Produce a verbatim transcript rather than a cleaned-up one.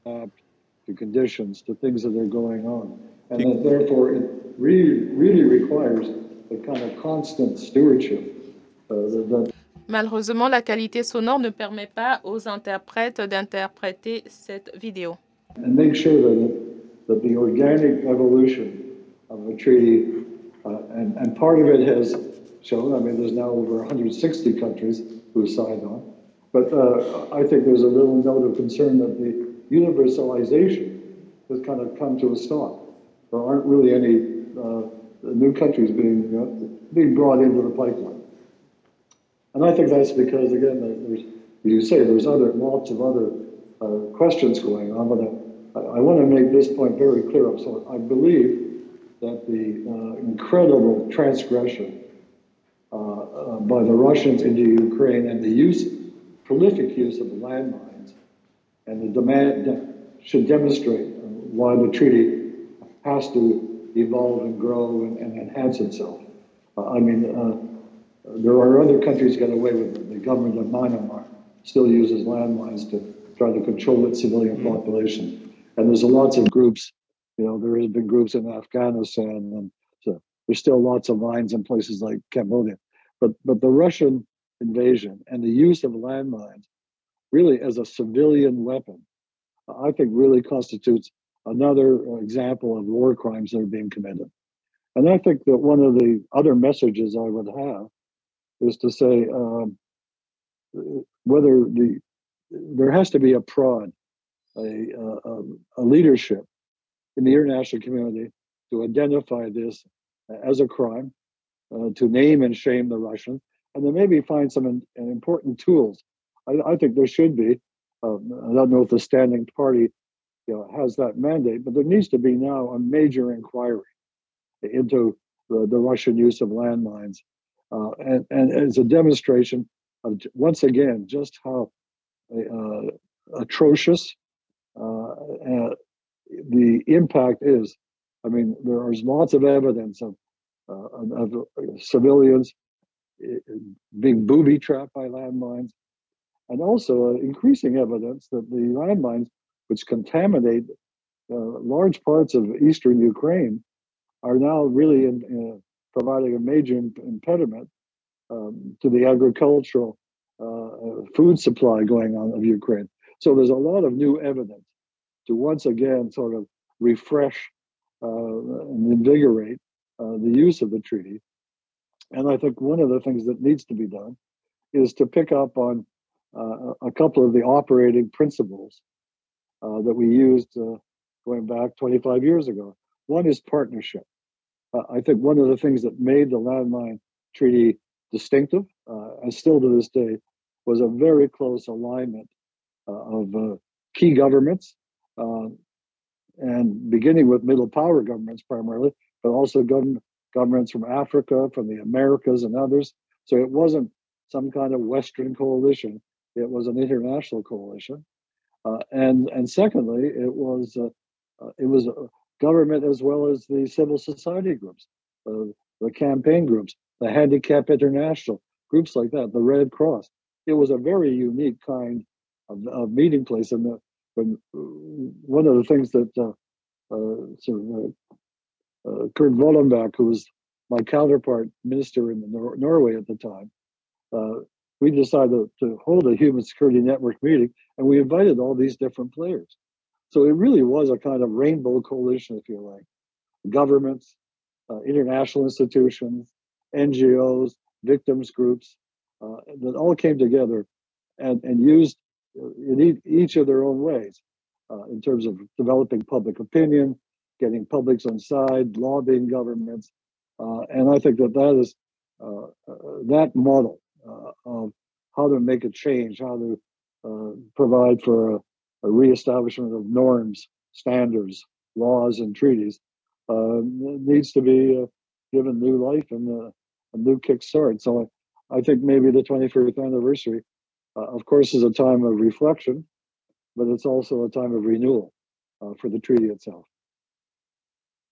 adapt to conditions, to things that are going on. And that therefore it really, really requires a kind of constant stewardship. Uh, that, Malheureusement, la qualité sonore ne permet pas aux interprètes d'interpréter cette vidéo. and make sure that, that the organic evolution of a treaty, uh, and, and part of it has shown, I mean, there's now over one hundred sixty countries who signed on, but uh, I think there's a little note of concern that the universalization has kind of come to a stop. There aren't really any uh, new countries being, uh, being brought into the pipeline. And I think that's because, again, there's, you say there's other lots of other uh, questions going on, but I, I want to make this point very clear. So I believe that the uh, incredible transgression uh, uh, by the Russians into Ukraine and the use, prolific use of landmines, and the demand should demonstrate uh, why the treaty has to evolve and grow and, and enhance itself. Uh, I mean. Uh, There are other countries that get away with it. The government of Myanmar still uses landmines to try to control its civilian mm-hmm. population. And there's lots of groups, you know, there has been groups in Afghanistan, and so there's still lots of mines in places like Cambodia. But but the Russian invasion and the use of landmines really as a civilian weapon, I think really constitutes another example of war crimes that are being committed. And I think that one of the other messages I would have is to say um, whether the there has to be a prod, a, a, a leadership in the international community to identify this as a crime, uh, to name and shame the Russians, and then maybe find some in, important tools. I, I think there should be. Um, I don't know if the standing party, you know, has that mandate, but there needs to be now a major inquiry into the, the Russian use of landmines. Uh, and, and as a demonstration of, once again, just how uh, atrocious uh, uh, the impact is. I mean, there is lots of evidence of, uh, of, of civilians being booby trapped by landmines, and also uh, increasing evidence that the landmines, which contaminate uh, large parts of eastern Ukraine, are now really in, uh, providing a major impediment um, to the agricultural uh, food supply going on of Ukraine. So there's a lot of new evidence to once again sort of refresh uh, and invigorate uh, the use of the treaty. And I think one of the things that needs to be done is to pick up on uh, a couple of the operating principles uh, that we used uh, going back twenty-five years ago. One is partnership. Uh, I think one of the things that made the landmine treaty distinctive, uh, and still to this day, was a very close alignment uh, of uh, key governments, uh, and beginning with middle power governments primarily, but also government, governments from Africa, from the Americas, and others. So it wasn't some kind of Western coalition; it was an international coalition. Uh, and and secondly, it was uh, uh, it was uh, government as well as the civil society groups, uh, the campaign groups, the Handicap International, groups like that, the Red Cross. It was a very unique kind of, of meeting place. And the, when, one of the things that uh, uh, sort of, uh, uh, Kurt Wallenbach, who was my counterpart minister in Nor- Norway at the time, uh, we decided to hold a human security network meeting, and we invited all these different players. So it really was a kind of rainbow coalition, if you like. Governments, uh, international institutions, N G Os, victims groups, uh, that all came together and, and used uh, in each of their own ways uh, in terms of developing public opinion, getting publics on side, lobbying governments. Uh, and I think that that is uh, uh, that model uh, of how to make a change, how to uh, provide for a, a reestablishment of norms, standards, laws, and treaties uh, needs to be uh, given new life and uh, a new kickstart. So I, I think maybe the twenty-first anniversary, uh, of course, is a time of reflection, but it's also a time of renewal uh, for the treaty itself.